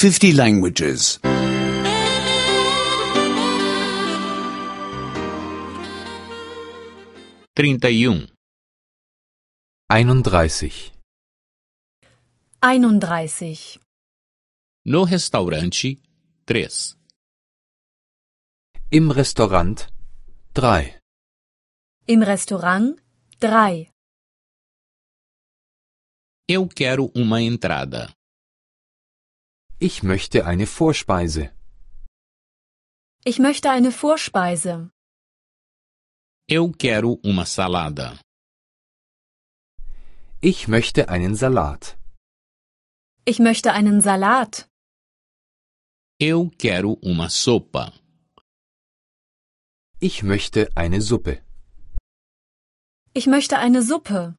50 languages. 31. 31. 31. No restaurante, 3. Im Restaurant 3. Im Restaurant 3. Eu quero uma entrada. Ich möchte eine Vorspeise. Ich möchte eine Vorspeise. Eu quero uma salada. Ich möchte einen Salat. Ich möchte einen Salat. Eu quero uma sopa. Ich möchte eine Suppe. Ich möchte eine Suppe.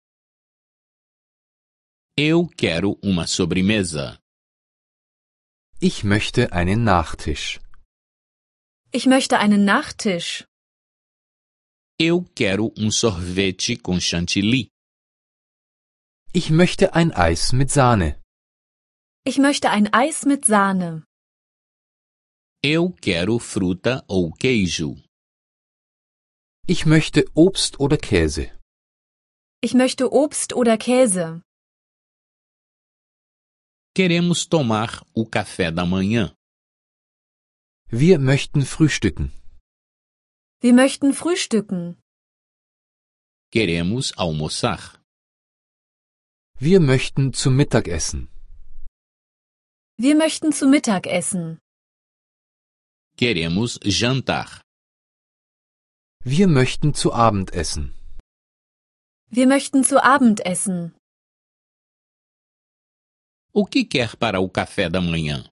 Eu quero uma sobremesa. Ich möchte einen Nachtisch. Ich möchte einen Nachtisch. Eu quero sorvete com chantilly. Ich möchte ein Eis mit Sahne. Ich möchte ein Eis mit Sahne. Eu quero fruta ou queijo. Ich möchte Obst oder Käse. Ich möchte Obst oder Käse. Queremos tomar o café da manhã. Wir möchten frühstücken. Wir möchten frühstücken. Queremos almoçar. Wir möchten zu Mittag essen. Wir möchten zu Mittag essen. Queremos jantar. Wir möchten zu Abend essen. Wir möchten zu Abend essen. O que quer para o café da manhã?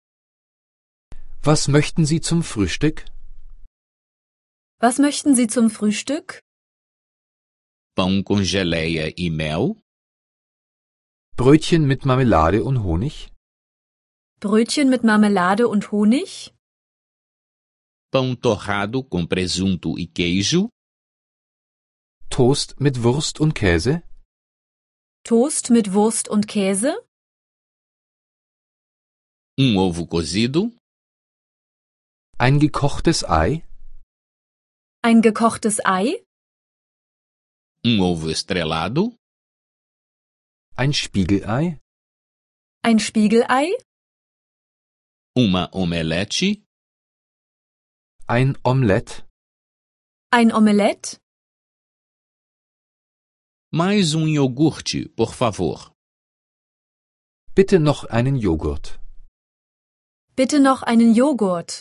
Was möchten Sie zum Frühstück? Was möchten Sie zum Frühstück? Pão com geleia e mel? Brötchen mit Marmelade und Honig? Brötchen mit Marmelade und Honig? Pão torrado com presunto e queijo? Toast mit Wurst und Käse? Toast mit Wurst und Käse? Ovo cozido? Ein gekochtes Ei? Ein gekochtes Ei? Ovo estrelado? Ein Spiegelei? Ein Spiegelei? Uma omelete? Ein Omelett? Ein Omelett? Mais iogurte, por favor. Bitte noch einen Joghurt. Bitte noch einen Joghurt.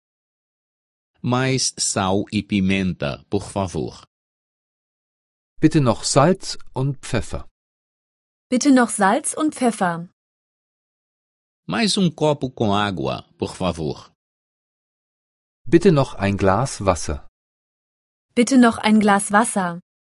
Mais sal e pimenta, por favor. Bitte noch Salz und Pfeffer. Bitte noch Salz und Pfeffer. Mais copo com água, por favor. Bitte noch ein Glas Wasser. Bitte noch ein Glas Wasser.